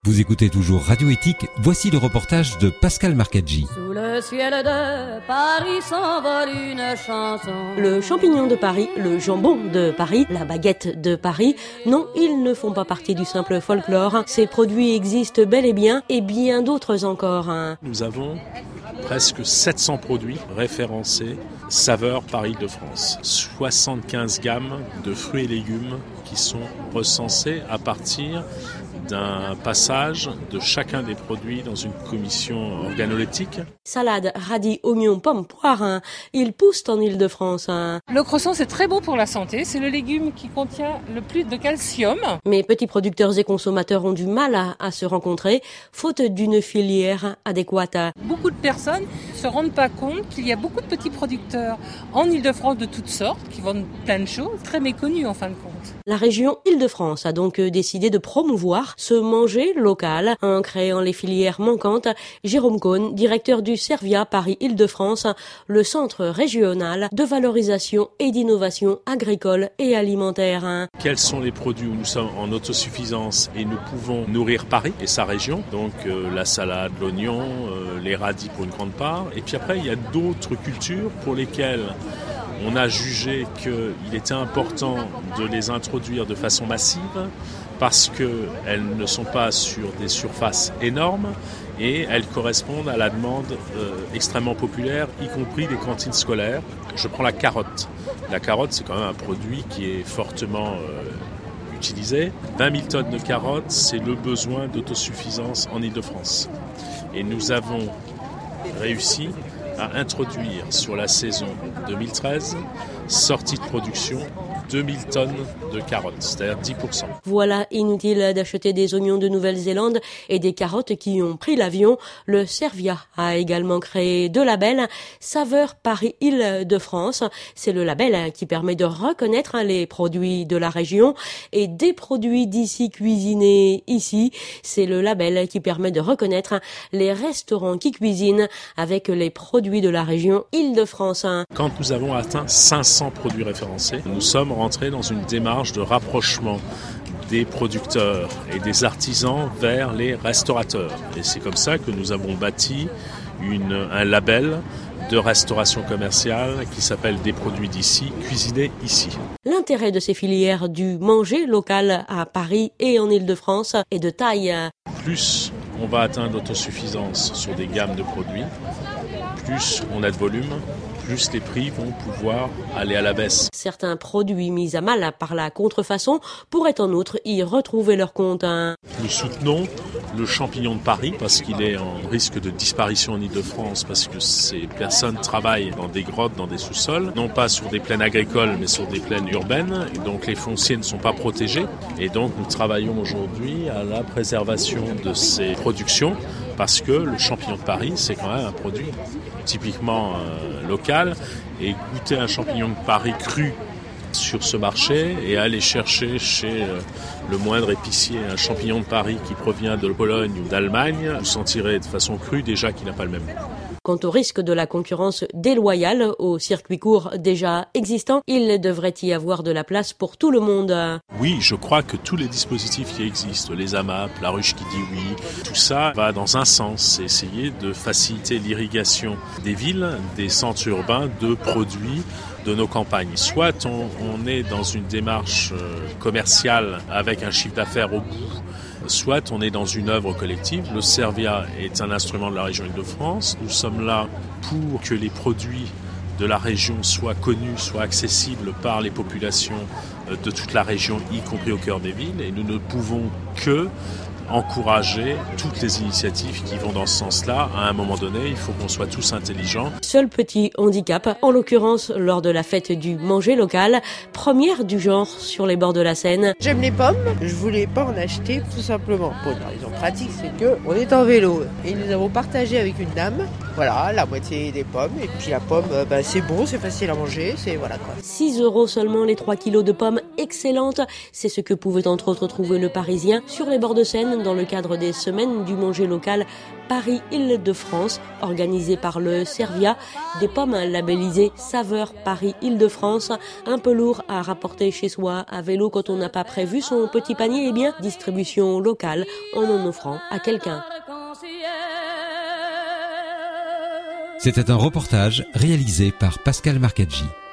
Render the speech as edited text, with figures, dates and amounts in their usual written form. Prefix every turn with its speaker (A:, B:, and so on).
A: Vous écoutez toujours Radio Éthique, voici le reportage de Pascal Marcaggi.
B: Sous le ciel de Paris s'envole une chanson.
C: Le champignon de Paris, le jambon de Paris, la baguette de Paris, non, ils ne font pas partie du simple folklore. Ces produits existent bel et bien d'autres encore.
D: Nous avons presque 700 produits référencés saveurs Paris-de-France. 75 gammes de fruits et légumes qui sont recensés à partir d'un passage de chacun des produits dans une commission organoleptique.
C: Salade, radis, oignons, pommes, poires, ils poussent en Île-de-France.
E: Le croissant, c'est très bon pour la santé. C'est le légume qui contient le plus de calcium.
C: Mais petits producteurs et consommateurs ont du mal à se rencontrer, faute d'une filière adéquate.
E: Beaucoup de personnes ne se rendent pas compte qu'il y a beaucoup de petits producteurs en Île-de-France de toutes sortes qui vendent plein de choses, très méconnus en fin de compte.
C: La région Île-de-France a donc décidé de promouvoir ce manger local en créant les filières manquantes. Jérôme Cohn, directeur du Servia Paris-Île-de-France, le centre régional de valorisation et d'innovation agricole et alimentaire.
D: Quels sont les produits où nous sommes en autosuffisance et nous pouvons nourrir Paris et sa région? Donc la salade, l'oignon, les radis pour une grande part. Et puis après, il y a d'autres cultures pour lesquelles on a jugé qu'il était important de les introduire de façon massive parce qu'elles ne sont pas sur des surfaces énormes et elles correspondent à la demande extrêmement populaire, y compris des cantines scolaires. Je prends la carotte. La carotte, c'est quand même un produit qui est fortement utilisé. 20 000 tonnes de carottes, c'est le besoin d'autosuffisance en Île-de-France. Et nous avons réussi à introduire sur la saison 2013, sortie de production, 2000 tonnes de carottes, c'est-à-dire 10%.
C: Voilà, inutile d'acheter des oignons de Nouvelle-Zélande et des carottes qui ont pris l'avion. Le Servia a également créé deux labels, Saveur Paris-Île-de-France. C'est le label qui permet de reconnaître les produits de la région et des produits d'ici cuisinés ici. C'est le label qui permet de reconnaître les restaurants qui cuisinent avec les produits de la région Île-de-France.
D: Quand nous avons atteint 500 produits référencés, nous sommes rentrés dans une démarche de rapprochement des producteurs et des artisans vers les restaurateurs. Et c'est comme ça que nous avons bâti un label de restauration commerciale qui s'appelle Des produits d'ici, cuisinés ici.
C: L'intérêt de ces filières du manger local à Paris et en Île-de-France est de taille.
D: Plus on va atteindre l'autosuffisance sur des gammes de produits, plus on a de volume, plus les prix vont pouvoir aller à la baisse.
C: Certains produits mis à mal par la contrefaçon pourraient en outre y retrouver leur compte.
D: Nous soutenons le champignon de Paris parce qu'il est en risque de disparition en Île-de-France parce que ces personnes travaillent dans des grottes, dans des sous-sols, non pas sur des plaines agricoles mais sur des plaines urbaines. Et donc les fonciers ne sont pas protégés. Et donc nous travaillons aujourd'hui à la préservation de ces productions parce que le champignon de Paris, c'est quand même un produit typiquement local. Et goûter un champignon de Paris cru sur ce marché et aller chercher chez le moindre épicier un champignon de Paris qui provient de Pologne ou d'Allemagne, vous sentirez de façon crue déjà qu'il n'a pas le même goût.
C: Quant au risque de la concurrence déloyale au circuit court déjà existant, il devrait y avoir de la place pour tout le monde.
D: Oui, je crois que tous les dispositifs qui existent, les AMAP, la ruche qui dit oui, tout ça va dans un sens, c'est essayer de faciliter l'irrigation des villes, des centres urbains de produits de nos campagnes. Soit on est dans une démarche commerciale avec un chiffre d'affaires au bout, soit on est dans une œuvre collective. Le Servia est un instrument de la région Île-de-France. Nous sommes là pour que les produits de la région soient connus, soient accessibles par les populations de toute la région, y compris au cœur des villes. Et nous ne pouvons que encourager toutes les initiatives qui vont dans ce sens-là. À un moment donné, il faut qu'on soit tous intelligents.
C: Seul petit handicap, en l'occurrence lors de la fête du manger local, première du genre sur les bords de la Seine.
F: J'aime les pommes, je voulais pas en acheter tout simplement. Pour une raison pratique, c'est qu'on est en vélo. Et nous avons partagé avec une dame Voilà, la moitié des pommes. Et puis la pomme, c'est bon, c'est facile à manger, c'est voilà quoi.
C: 6 € seulement les 3 kilos de pommes excellentes. C'est ce que pouvait entre autres trouver le Parisien sur les bords de Seine dans le cadre des semaines du manger local Paris-Île-de-France, organisées par le Servia. Des pommes labellisées Saveur Paris-Île-de-France. Un peu lourd à rapporter chez soi à vélo quand on n'a pas prévu son petit panier. Eh bien, distribution locale en offrant à quelqu'un.
A: C'était un reportage réalisé par Pascal Marcaggi.